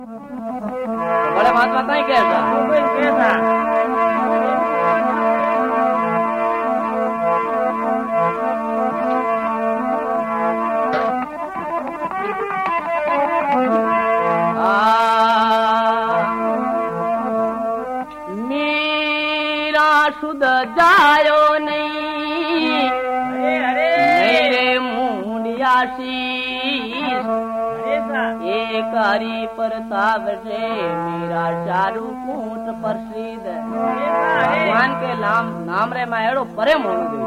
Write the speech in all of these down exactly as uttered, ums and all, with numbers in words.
बड़े महात्मा कहीं कैसा कैसा शुद्ध जायो नहीं मेरे मुंडियाशीष एक हरि प्रताप से मेरा चारू कूट प्रसिद्ध भगवान के नाम नाम रे मैं एड़ो परे मोड़ दे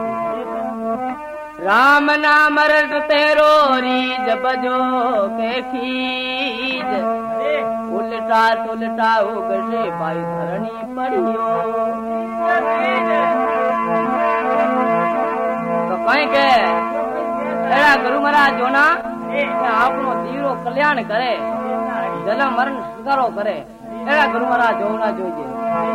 राम नाम रट तेरो रीज बजो के खीज उल्टा तुलटा उगसे भाई धरणी पड़ियो तो कहीं के एड़ा गुरु महाराज जो ना आपनो तीरो कल्याण करे जन्म मरण स्वीकारो करे एड़ा गुरु महाराज जो ना जोइए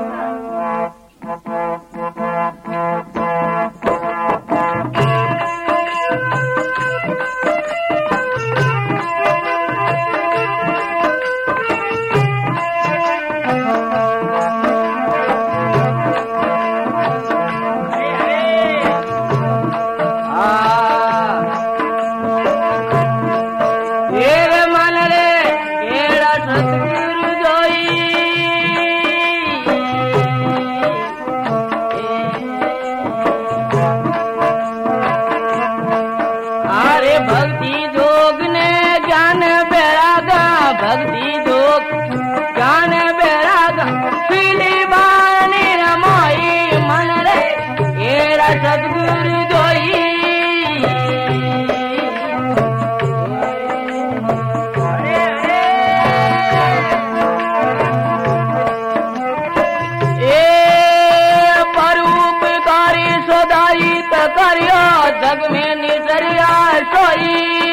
जग में निजरिया सोई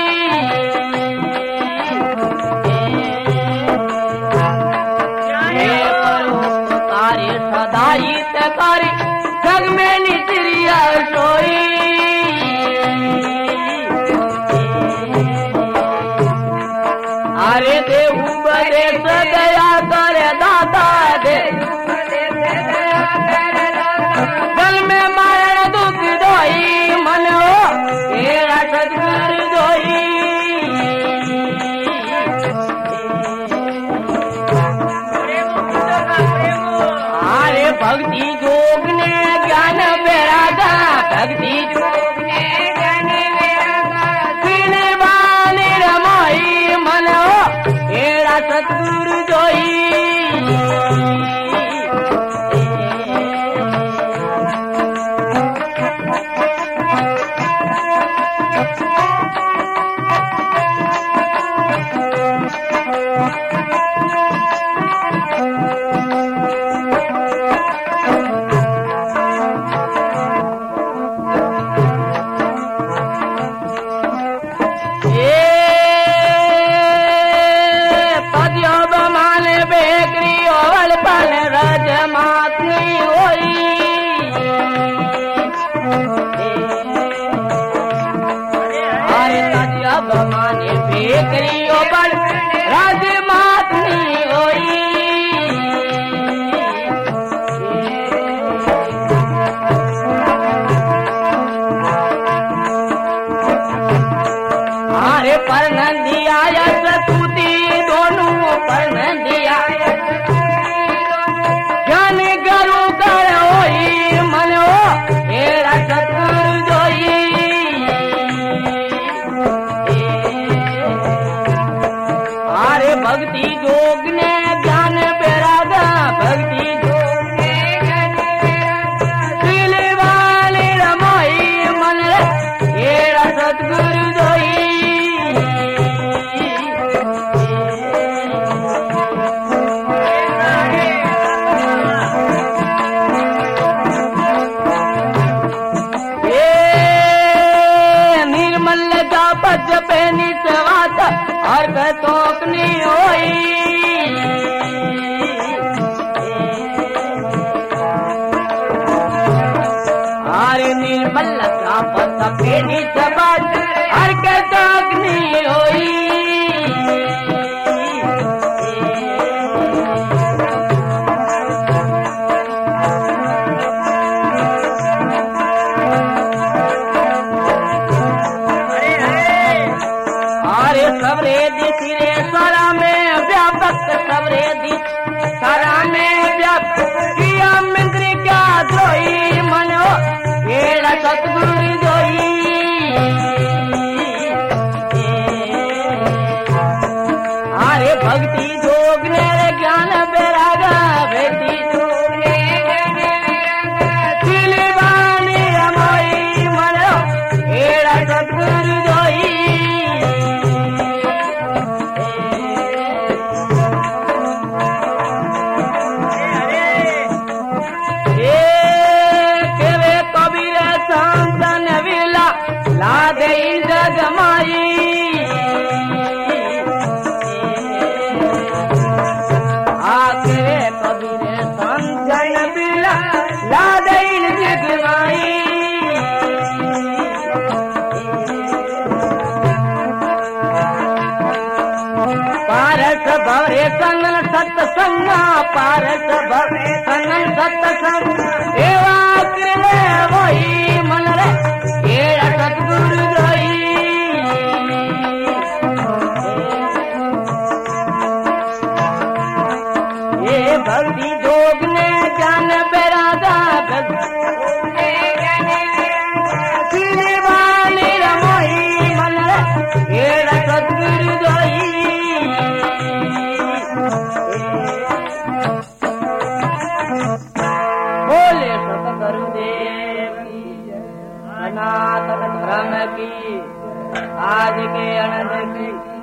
परोपकारी सदाई तकारी जग में निजरिया सोई अरे देव बड़े सदया करे दाता दे जल में मारण दुख दोई भक्ति जोग ने ज्ञान बेरागा भक्ति जोग ने ज्ञान बेरागा बिन बाने रमाई मनो तेरा सतगुरु जोई माने बेकरियो बड़ राज मातनी होई अरे पर नंदिया सतुती दोनों पर नंदिया ज्ञान गरु कर होई मनो तेरा सतगुरु जोई भक्ति जोग ने ज्ञान बेरागा भक्ति जोग ने ज्ञान बेरागा वाले रमाई मन तेरा सतगुरु जोई निर्मल का पच पे निचवाता और कतोकनी होई आरे निर्मल का पत पे निचवाता और कतोकनी होई पारस भवरे संगन सत्संग पारस भवरे संगन सत्संग एवा कृले वही मन रे ये सतगुरु गई ये भक्ति जोग ने ज्ञान बेरादा सतगुरु गई बोले सतगुरु देव की सनातन धर्म की आज के अनंत की